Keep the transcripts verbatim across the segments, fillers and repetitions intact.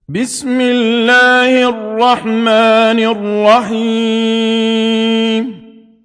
بسم الله الرحمن الرحيم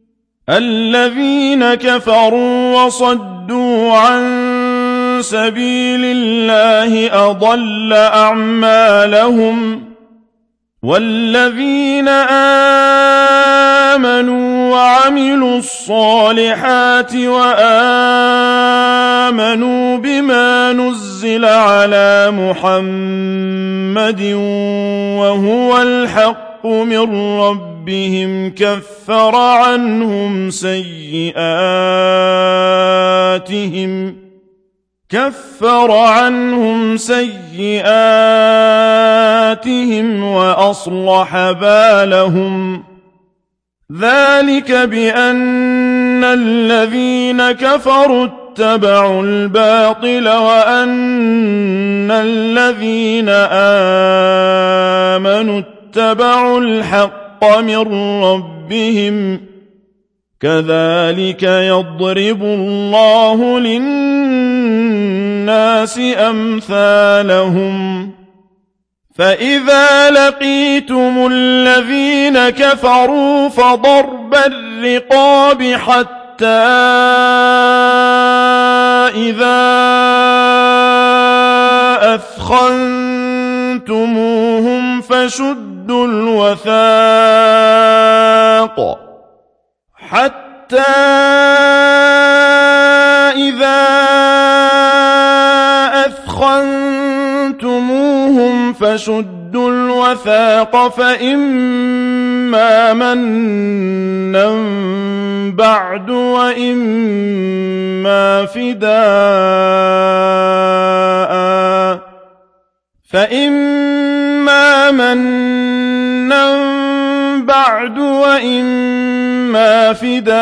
الذين كفروا وصدوا عن سبيل الله أضل أعمالهم والذين آمنوا وعملوا الصالحات وآمنوا بما نزل على محمد وهو الحق من ربهم كفر عنهم سيئاتهم كفر عنهم سيئاتهم وأصلح بالهم ذلك بأن الذين كفروا اتبعوا الباطل وأن الذين آمنوا اتبعوا الحق من ربهم كذلك يضرب الله للناس أمثالهم فإذا لقيتم الذين كفروا فضرب الرقاب حتى إذا أثخنتموهم فشدوا الوثاق حتى إذا أثخنتموهم فشدوا الوثاق فإما منا بعد وإما فداء فإما منا بعد وإما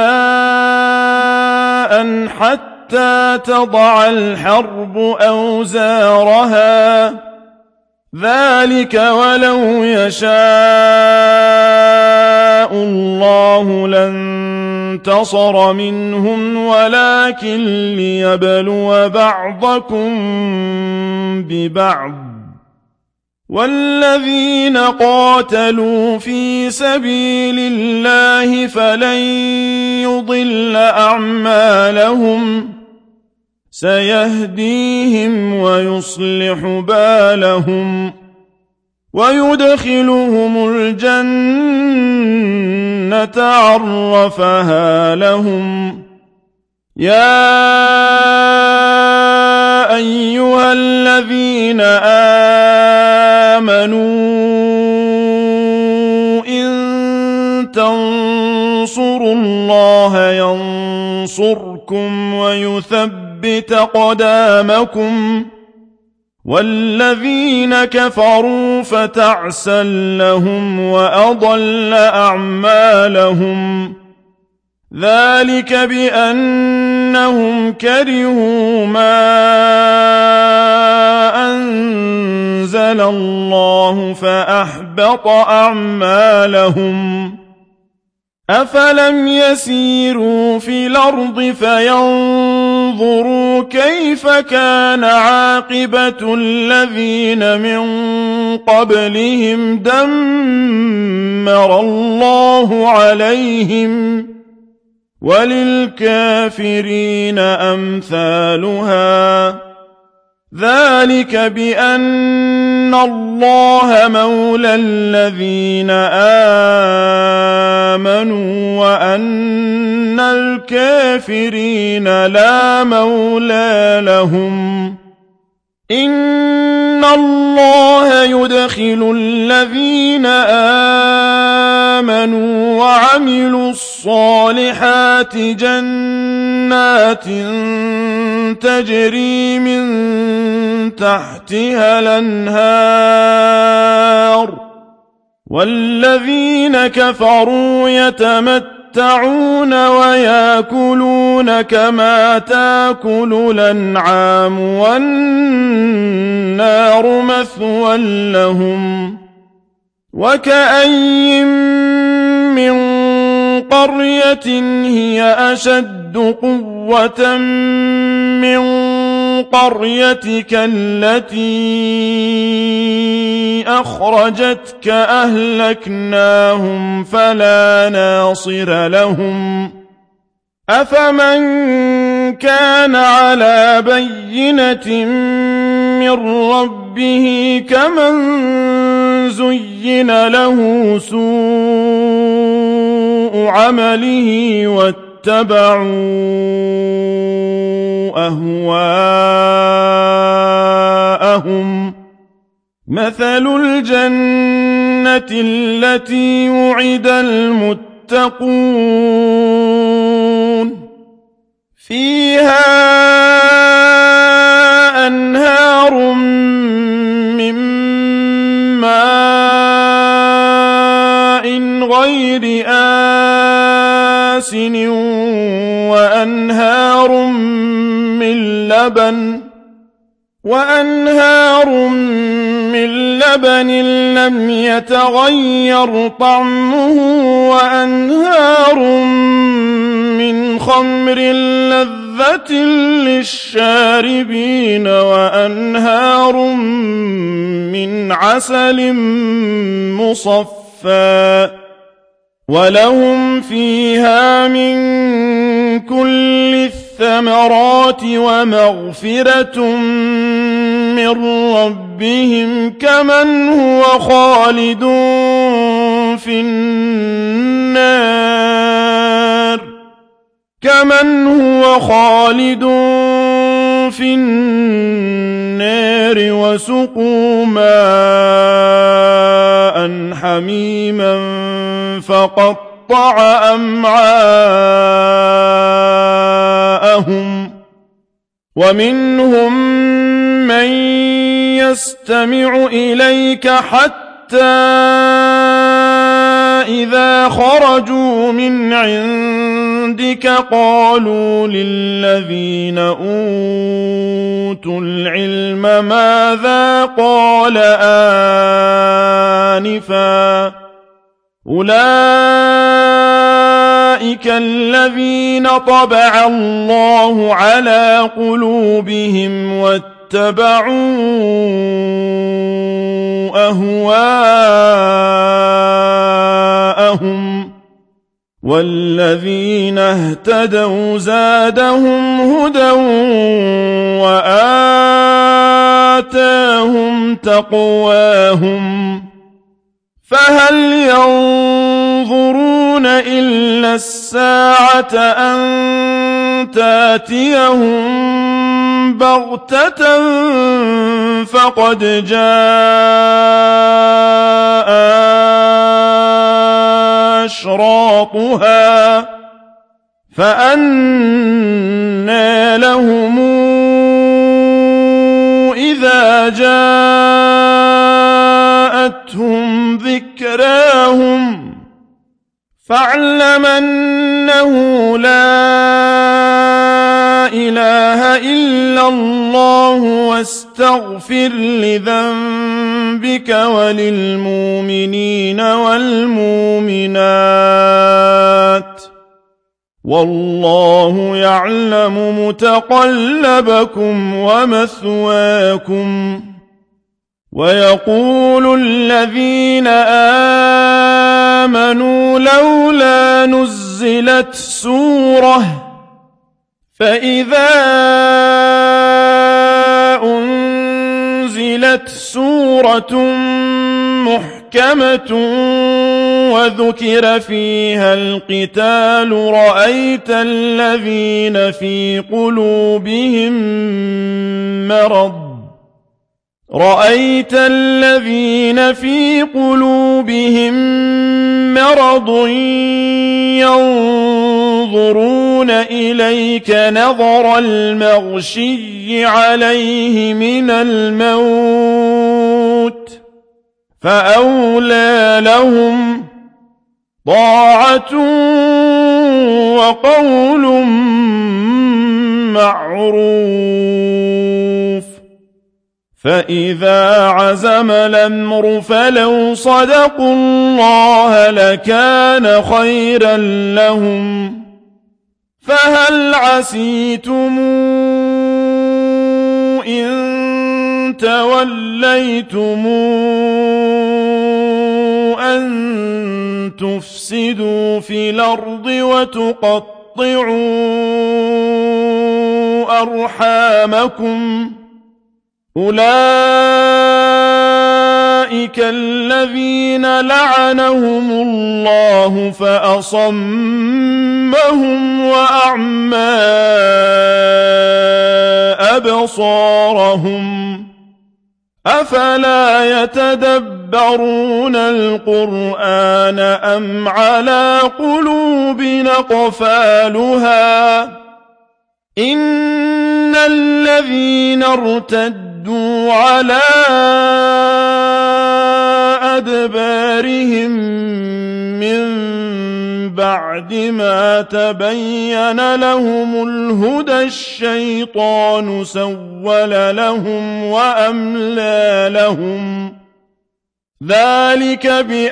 فداء حتى تضع الحرب أوزارها ذلك ولو يشاء الله لانتصر منهم ولكن ليبلو بعضكم ببعض والذين قاتلوا في سبيل الله فلن يضل أعمالهم سيهديهم ويصلح بالهم ويدخلهم الجنة عرفها لهم يا أيها الذين آمنوا إن تنصروا الله ينصركم ويثبت قدامكم والذين كفروا فتعسا لهم وأضل أعمالهم ذلك بأنهم كرهوا ما أنزل الله فأحبط أعمالهم أفلم يسيروا في الأرض فينظروا كيف كان عاقبة الذين من قبلهم دمر الله عليهم وللكافرين أمثالها ذلك بأن الله مولى الذين آمنوا وأن الكافرين لا مولى لهم إن الله يدخل الذين آمنوا وعملوا الصالحات جنات تجري من تحتها الأنهار والذين كفروا يتمتعون ويأكلون كما تأكل الأنعام والنار مثوى لهم وكأين من قرية هي أشد قوة من قريتك التي أخرجتك أهلكناهم فلا ناصر لهم أفمن كان على بينة من ربه كمن زين له سوء عمله واتبعوا أهواءهم مثل الجنة التي وعد المتقون فيها أنهار من ماء غير آسن وأنهار من لبن وأنهار من لبن لم يتغير طعمه وأنهار من خمر لذة للشاربين وأنهار من عسل مصفى ولهم فيها من كل الثمرات ومغفرة من ربهم كمن هو خالد في النار كمن هو خالد في النار وسقوا ماء حميما فقطع أمعاءهم ومنهم من يستمع إليك حتى إذا خرجوا من عندك قالوا للذين أوتوا العلم ماذا قال آنفا أولئك الذين طبع الله على قلوبهم واتبعوا أهواءهم والذين اهتدوا زادهم هدى وآتاهم تقواهم فهل ينظرون إلا الساعة أن تأتيهم بغتة فقد جاء أشراطها فأنى لهم إذا جاءتهم ذكراهم فاعلم أنه لا إله إلا الله واستغفر لذنبك وللمؤمنين والمؤمنات والله يعلم متقلبكم ومثواكم ويقول الذين آمنوا لولا نزلت سورة فإذا أنزلت سورة محكمة وذكر فيها القتال رأيت الذين في قلوبهم مرض رأيت الذين في قلوبهم مرض ينظرون إليك نظر المغشي عليه من الموت فأولى لهم طاعة وقول معروف فإذا عزم الأمر فلو صدقوا الله لكان خيرا لهم فهل عسيتم إن توليتم أن تفسدوا في الأرض وتقطعوا أرحامكم أولئك الذين لعنهم الله فأصمهم وأعمى أبصارهم أفلا يتدبرون القرآن أم على قلوب أقفالها إن الذين ارتدوا على أدبارهم من بعد ما تبين لهم الهدى الشيطان سول لهم وأملى لهم ذلك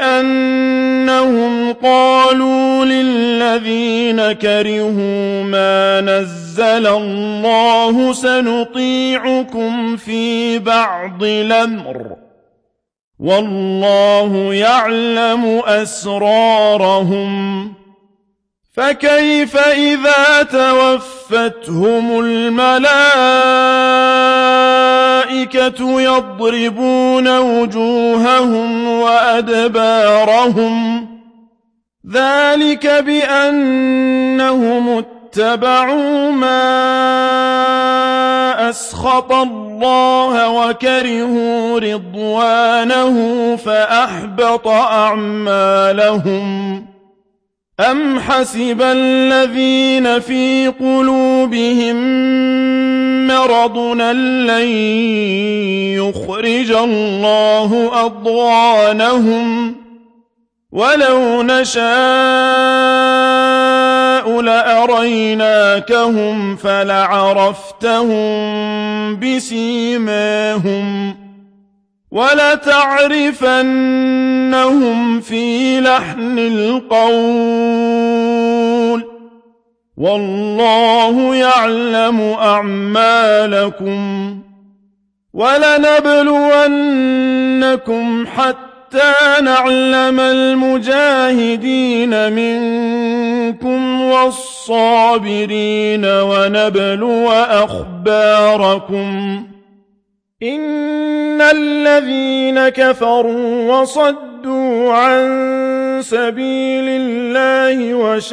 بأنهم قالوا للذين كرهوا ما نزل الله سنطيعكم في بعض الأمر والله يعلم أسرارهم فكيف إذا توفتهم الملائكة يضربون وجوههم وأدبارهم ذلك بأنهم اتبعوا ما أسخط الله وكرهوا رضوانه فأحبط أعمالهم أم حسب الذين في قلوبهم مرض لن يخرج الله أضغانهم ولو نشاء لأريناكهم فلعرفتهم بسيماهم ولتعرفنهم في لحن القول والله يعلم أعمالكم ولنبلونكم حتى نعلم المجاهدين منكم والصابرين ونبلو أخباركم إن الذين كفروا وصدوا عن سبيل الله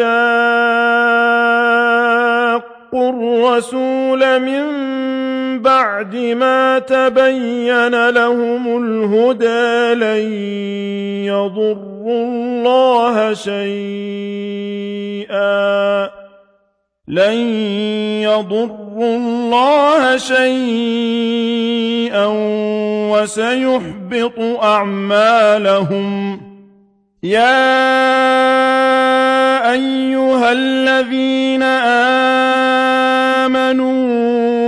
وشاقوا الرسول من بعد ما تبين لهم الهدى لن يضروا الله شيئا لن يضروا الله شيئا وسيحبط أعمالهم يا أيها الذين آمنوا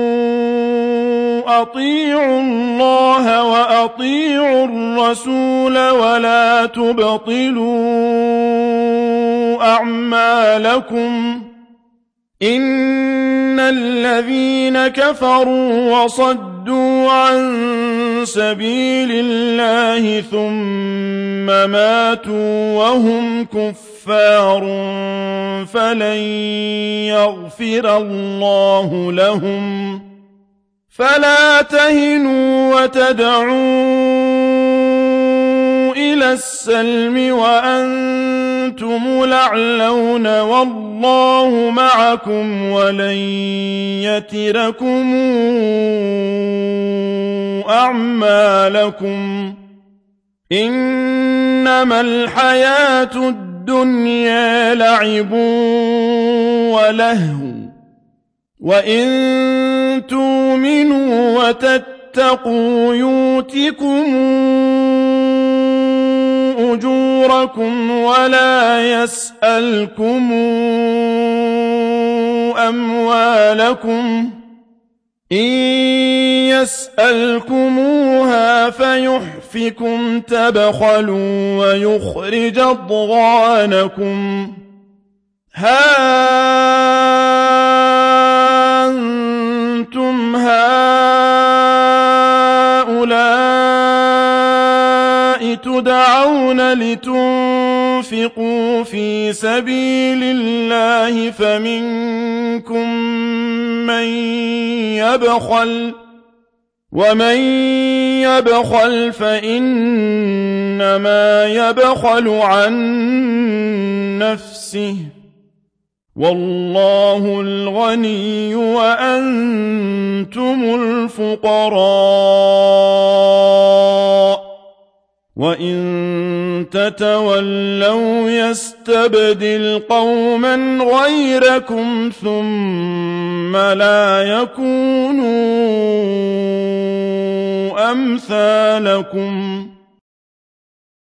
أطيعوا الله وأطيعوا الرسول ولا تبطلوا أعمالكم إن الذين كفروا وصدوا عن سبيل الله ثم ماتوا وهم كفار فلن يغفر الله لهم فلا تهنوا وتدعوا إلى السلم وأنتم الأعلون والله معكم ولن يتركم أعمالكم إنما الحياة الدنيا لعب ولهو وإن تؤمنوا وتتقوا يؤتكم أجوركم ولا يسألكم أموالكم إن يسألكموها فيحفكم تبخلوا ويخرج أضغانكم ها أنتم هؤلاء هَٰؤُلَاءِ تُدْعَوْنَ لِتُنفِقُوا فِي سَبِيلِ اللَّهِ فَمِنكُم مَّن يَبْخَلُ ۖ وَمَن يَبْخَلْ فَإِنَّمَا يَبْخَلُ عَن نَّفْسِهِ ۚ وَاللَّهُ الْغَنِيُّ وَأَنتُمُ الْفُقَرَاءُ ۚ وَإِن تَتَوَلَّوْا يَسْتَبْدِلْ قَوْمًا غَيْرَكُمْ ثُمَّ لَا يَكُونُوا أَمْثَالَكُمْ